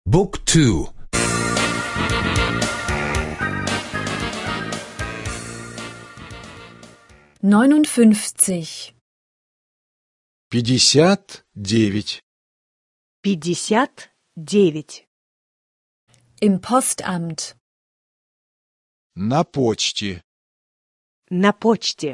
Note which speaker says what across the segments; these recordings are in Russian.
Speaker 1: บุ๊กทู
Speaker 2: 59.
Speaker 3: 59.
Speaker 4: 59.
Speaker 2: Im Postamt.
Speaker 3: На почте.
Speaker 4: На почте.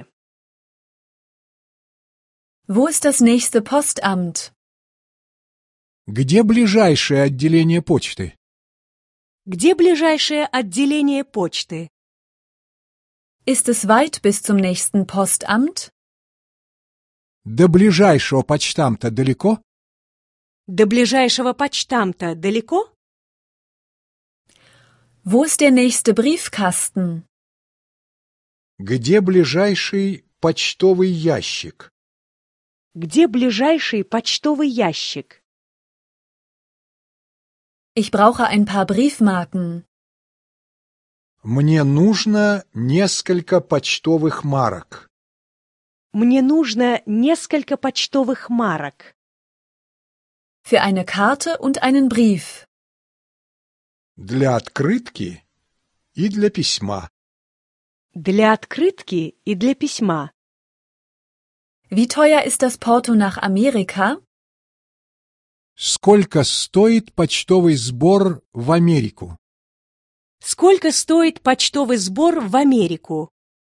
Speaker 2: Wo ist das nächste Postamt?
Speaker 3: Где ближайшее отделение почты?
Speaker 4: Где ближайшее отделение почты?
Speaker 2: Ist es weit bis zum nächsten Postamt?
Speaker 3: До ближайшего почтамта далеко?
Speaker 4: До ближайшего почтамта далеко?
Speaker 2: Wo ist der nächste Briefkasten?
Speaker 3: Где ближайший почтовый ящик?
Speaker 4: Где ближайший почтовый ящик?
Speaker 2: Ich brauche ein paar Briefmarken.
Speaker 3: Мне нужно несколько почтовых марок.
Speaker 4: Мне нужно несколько почтовых марок.
Speaker 2: Für eine Karte und einen Brief.
Speaker 3: Для открытки и для письма.
Speaker 4: Для открытки и для письма.
Speaker 2: Wie teuer ist das Porto nach Amerika?
Speaker 3: Сколько стоит почтовый сбор в Америку?
Speaker 4: Сколько стоит почтовый сбор в Америку?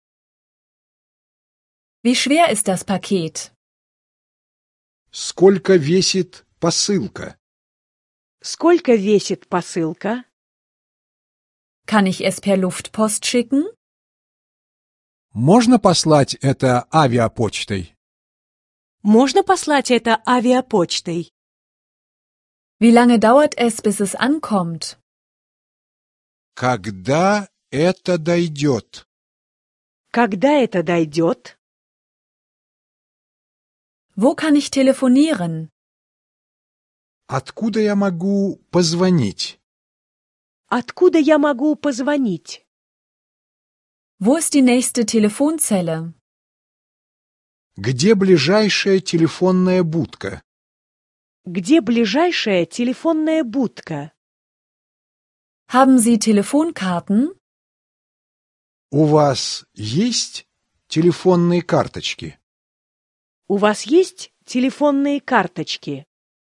Speaker 2: Wie schwer ist das Paket?
Speaker 3: Сколько весит посылка?
Speaker 4: Сколько весит посылка?
Speaker 2: Kann ich es per Luftpost schicken?
Speaker 3: Можно послать это авиапочтой?
Speaker 4: Можно послать это авиапочтой?
Speaker 2: Wie lange dauert es, bis es ankommt?
Speaker 3: Когда это дойдет?
Speaker 4: Когда это дойдет?
Speaker 2: Wo kann ich telefonieren?
Speaker 3: Откуда я могу позвонить?
Speaker 4: Откуда я могу позвонить?
Speaker 2: Wo ist die nächste Telefonzelle?
Speaker 3: Где ближайшая телефонная будка?
Speaker 4: Где ближайшая телефонная будка?
Speaker 2: Haben Sie Telefonkarten?
Speaker 3: У вас есть телефонные карточки?
Speaker 4: У вас есть телефонные карточки?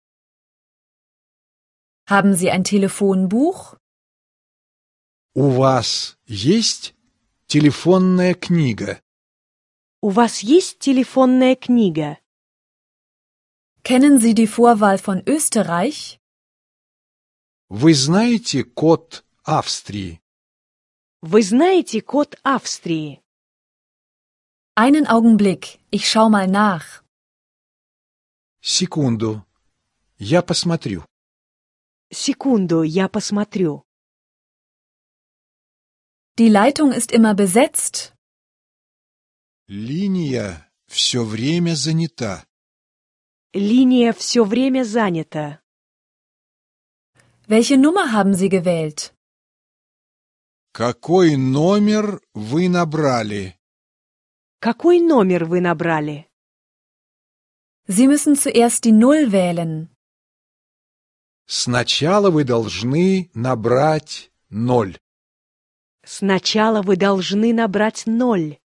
Speaker 2: Haben Sie ein Telefonbuch?
Speaker 3: У вас есть телефонная книга?
Speaker 4: У вас есть телефонная книга?
Speaker 2: Kennen Sie die Vorwahl von Österreich?
Speaker 3: Вы знаете код Австрии?
Speaker 4: Вы знаете код Австрии?
Speaker 2: Einen Augenblick, ich schau mal nach.
Speaker 3: Секунду. Я посмотрю.
Speaker 4: Секунду, я посмотрю.
Speaker 2: Die Leitung ist immer besetzt.
Speaker 3: Линия все время занята.
Speaker 4: Линия все время занята.
Speaker 2: Welche Nummer haben Sie gewählt?
Speaker 3: Какой номер вы набрали?
Speaker 4: Какой номер вы набрали?
Speaker 2: Sie müssen zuerst die Null wählen.
Speaker 3: Сначала вы должны набрать 0.
Speaker 4: Сначала вы должны набрать 0.